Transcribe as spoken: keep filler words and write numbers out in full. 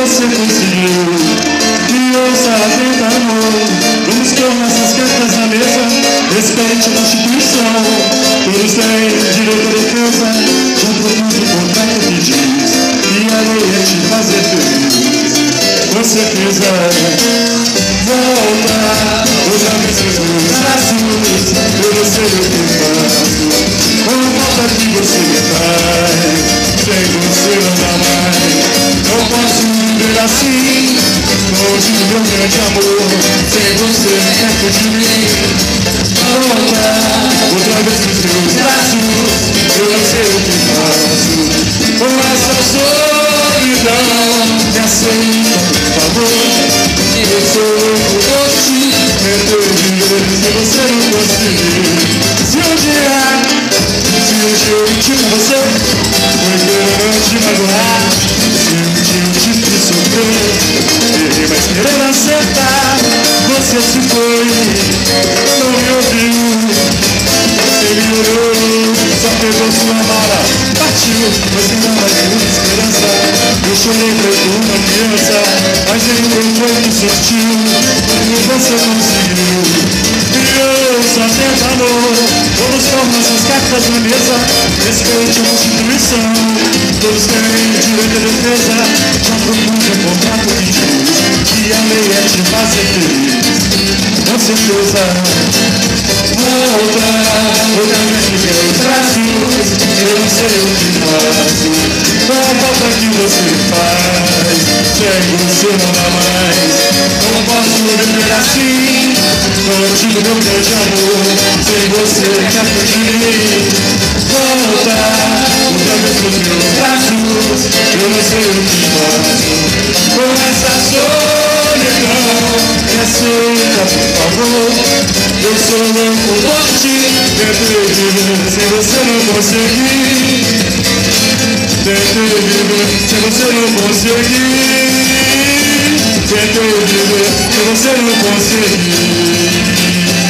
você conseguiu. E ouça atenta, amor, vamos pôr nossas cartas na mesa. Respeite a Constituição, todos têm direito à defesa. Já propus o contrato que diz que a lei é te fazer feliz. Com certeza, volta outra vez para os meus braços. Eu não sei o que faço, com a falta que você me faz. Sem você não dá mais, não posso viver assim. Longe do meu grande amor, sem você perto de mim. Volta outra vez para os meus braços. Eu não sei o que faço com essa solidão. Me aceita, por favor. Eu sou louco por ti. Tento viver se você não conseguir. Se um dia, se um dia eu mentir com você, foi pra não te magoar. Se um dia eu te fiz sofrer, errei, mas querendo acertar. Você se foi, não me ouviu. Você me olhou, só pegou sua mala, partiu. Você não vai ter uma esperança. Eu chorei feito uma criança, mas ele não foi que sortiu. E você conseguiu. E eu só tento amor. Vamos pôr nossas cartas na mesa. Respeite a Constituição, todos têm direito à defesa. Já propus um contrato que diz que a lei é te fazer feliz. Com certeza, volta outra vez que meus braços. Eu não sei o que faço com a falta que você faz. Sem você não dá mais, não posso viver assim. Contigo meu grande amor, sem você perto de mim. Volta outra vez pros meus braços. Eu não sei o que faço com essa solidão. Me aceita, por favor. Eu sou louco por ti. Tentei viver sem você não conseguir. Tentei viver sem você não conseguir. Tentei viver sem você não conseguir.